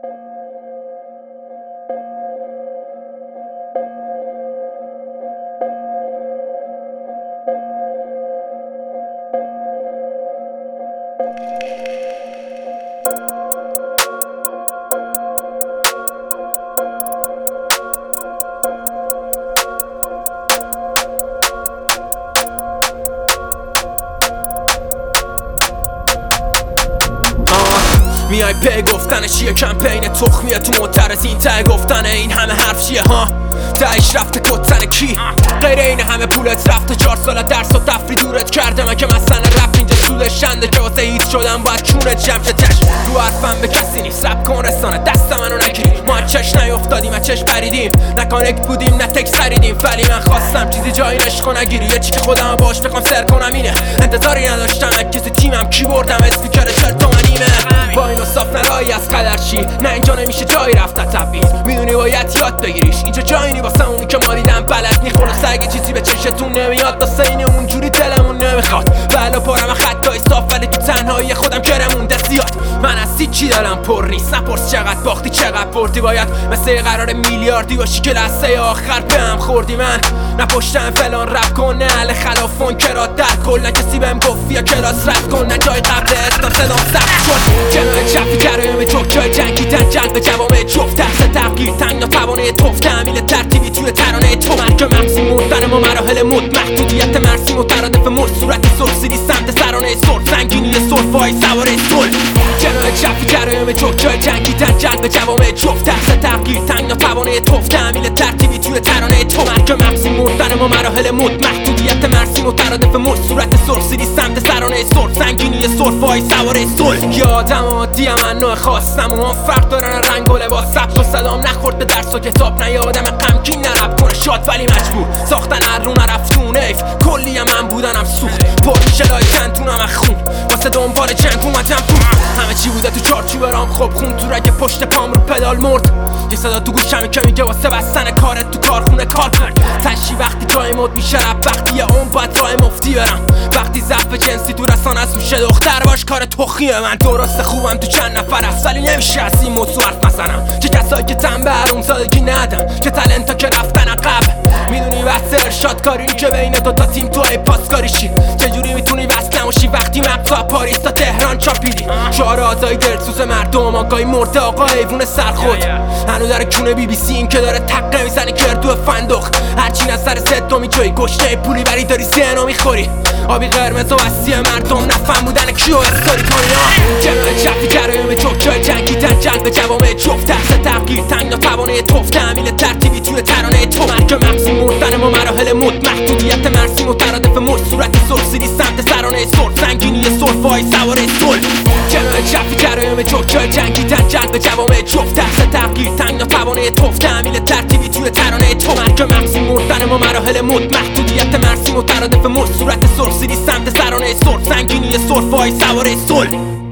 میای به گفتن چیه کمپین تخمیه تو معترض این ته گفتن این همه حرف چیه ها تهش رفته کتن کی غیر این همه پولت رفته 4 سال درس و تفری دورت کرده من که مثلا رفت اینجا سودش شنده که واسه هیچ شدم باید چونت جمشه تش رو حرفم به کسی نیست رب کن رسانه دست منو نگیری ما چش نیافتادیم از چش پریدیم نه کانکت بودیم نه تکس خریدیم ولی من خواستم چیزی جایی نشکو نگیری یه چی که خودم باش بخوام سر کنم اینه انتظاری نداشتم از کسی تیمم کی بردم اسپیکر 40 تومنیمه با اینو صاف نرایی از قدر چی نه اینجا نمیشه جایی رفت تبعیض میدونی باید یاد بگیریش اینجا جایی نی واسه اونی که مالیدن بلد نی خلاص اگه چیزی به چشتون نمیاد واسه این اونجوری دلمون نمیخواد بلا پرم خطای صاف ولی تو تنهایی خودم کرمون زیاد من از هیچی دلم پر نیست نپرس چقدر باختی چقدر بردی باید مثل قرار میلیاردی باشی که لحظه آخر به هم خوردی من نپشتم فلان رپ کن نه اهل خلافون کرا در کل نه کسی بهم گفت یا کلاس رد کن نه جای قبل اسلام صدام سخت شد جنای چفی جرایم جفت جای جنگیدن جنگ به جوامع جفت ترس تغییر تنگ ناتوانه توف تحمیل ترتیبی توی ترانه تو مرگ مغزی مردن ما مراحل مد محدودیت مرسی مترادف مرد صورت سرسیدی سمت سرانه سرد سنگینی سرفای سواره سل جنای چفی جرایم جفت جای جنگیدن جنگ به جوامع جفت ترس تغییر تنگ ناتوانه توف تحمیل ترتیبی توی ترانه تو مرگ مغزی مردن ما مراحل مد محدودیت مرسی مترادف مرد صورت سرسیدی سمت سرانه سرد سنگینی سرفای سواره سل یادم عادی من نوع خواستم و فرق دارن رنگ و لباس ثبت و صدام نخورد به درس و کتاب نه یادم غمگین نرفت کنه شاد ولی مجبور ساختن هر رو نرفتون ایف کلی من بودنم سوخت پر میشه لای چندونم از خون واسه دنبال جنگ اومدم بود همه چی بوده تو چارچوب رام خوب خون تو رگ پشت پام رو پدال مرد یه صدا تو گوشم که میگه واسه بستن کارت تو کارخونه کار کن تشی وقتی جای مد میشه رب وقتی یه اون باید راه مفتی برم وقتی ضعف جنسی تو رسانه از میشه دختر باش کار تخیه من درسته خوبم تو چند نفر ولی نمیشه از این موضوع حرف نزنم چه کسایی که تنبه هرون سادگی ندن که تلنتا که رفتن عقب میدونی بحث ارشاد کاری که بین دوتا تیم تو ای پاسکاری شی چجوری میتونی وصل نموشی وقتی مقطع پاریس تا تهران چاپیدی شعار آزای دلسوز مردم آقای مرده آقا حیوون سرخود هنو در کونه بی بی سی این که داره تقه میزنی گردو فندق هرچی نظر زدو جایی گشنه پولی بری داری زنو میخوری آبی قرمز و وسیع مردم نفهم بودن کیو استوری کنی جنای چفی جرایم جفت جای جنگیدن جنگ به جوامع جفت ترس تغییر تنگ ناتوانه توف تحمیل ترتیبی توی ترانه تو مرگ مغزی مردن ما مراحل مد محدودیت مرسی مترادف مرد صورت سرسیدی سمت سرانه سرد سنگینی سرفای سواره سل جنای چفی جرایم جفت جای جنگیدن جنگ به جوامع جفت ترس تغییر تنگ ناتوانه توف تحمیل ترتیبی توی ترانه تو مرگ مغزی مردن ما مراحل مد محدودیت مرسی مترادف مرد صورت سرسیدی سمت سرانه سرد سنگینی سرفای سواره سل